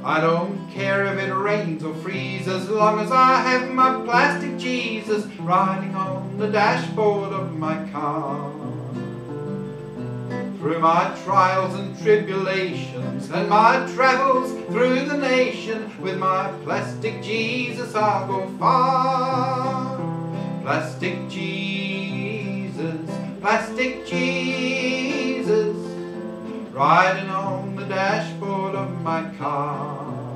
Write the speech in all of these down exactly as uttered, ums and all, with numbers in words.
I don't care if it rains or freezes, as long as I have my plastic Jesus riding on the dashboard of my car. Through my trials and tribulations and my travels through the nation, with my plastic Jesus I'll go far. Plastic Jesus, plastic Jesus, riding on the dashboard of my car.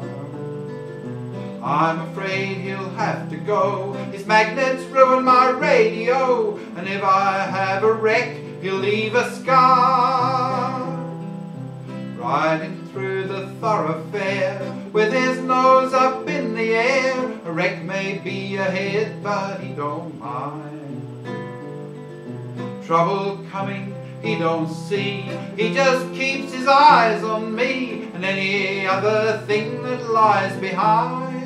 I'm afraid he'll have to go, his magnets ruin my radio, and if I have a wreck he'll leave a scar. Riding through the thoroughfare with his nose up in the air, a wreck may be ahead but he don't mind. Trouble coming he don't see, he just keeps his eyes on me and any other thing that lies behind.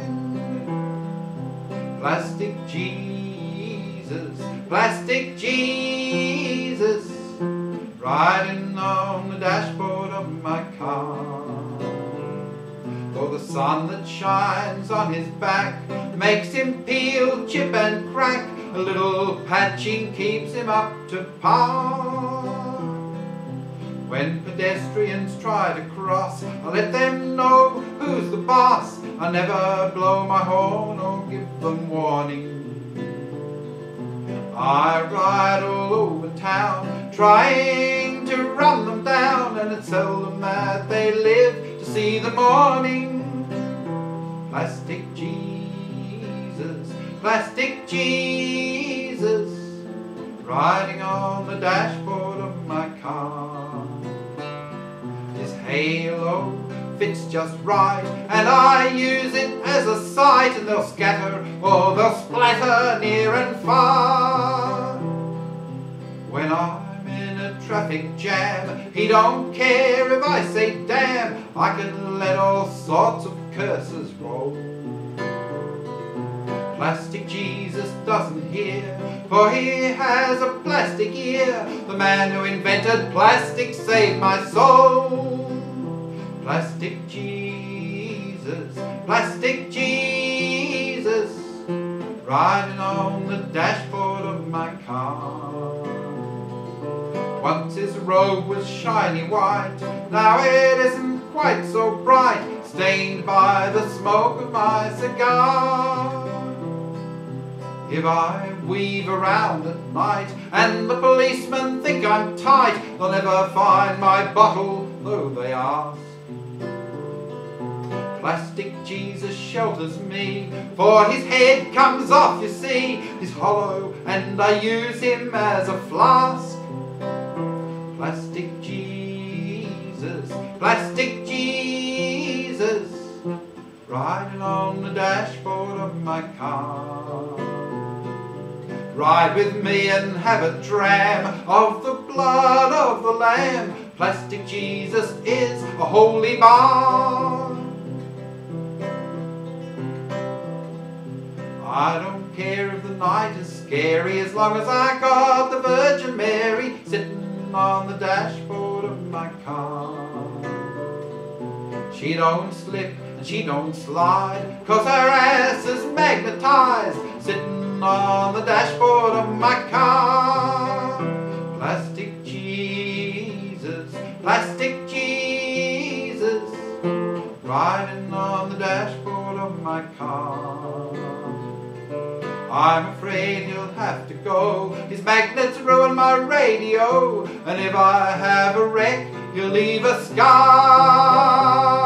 Plastic Jesus, plastic Jesus, riding on the dashboard of my car. Though the sun that shines on his back makes him peel, chip and crack, a little patching keeps him up to par. When pedestrians try to cross, I let them know who's the boss. I never blow my horn or give them warning. I ride all over town, trying to run them down, and it's seldom that they live to see the morning. Plastic Jesus, plastic Jesus, riding on the dashboard of my car. His halo fits just right, and I use it as a sight, and they'll scatter or they'll splatter near and far. When I'm in a traffic jam, he don't care if I say damn, I can let all sorts of curses roll. Plastic Jesus doesn't hear, for he has a plastic ear. The man who invented plastic saved my soul. Plastic Jesus, plastic Jesus, riding on the dashboard of my car. Once his robe was shiny white, now it isn't quite so bright, stained by the smoke of my cigar. If I weave around at night and the policemen think I'm tight, they'll never find my bottle, though they ask. Plastic Jesus shelters me, for his head comes off, you see. He's hollow and I use him as a flask. Plastic Jesus, plastic Jesus, riding on the dashboard of my car. Ride with me and have a dram of the blood of the Lamb. Plastic Jesus is a holy bar. I don't care if the night is scary, as long as I got the Virgin Mary sitting on the dashboard of my car. She don't slip and she don't slide, 'cause her ass is magnetized, sitting on the dashboard of my car. Plastic Jesus, plastic Jesus, riding on the dashboard of my car. I'm afraid he'll have to go, his magnets ruin my radio, and if I have a wreck, he'll leave a scar.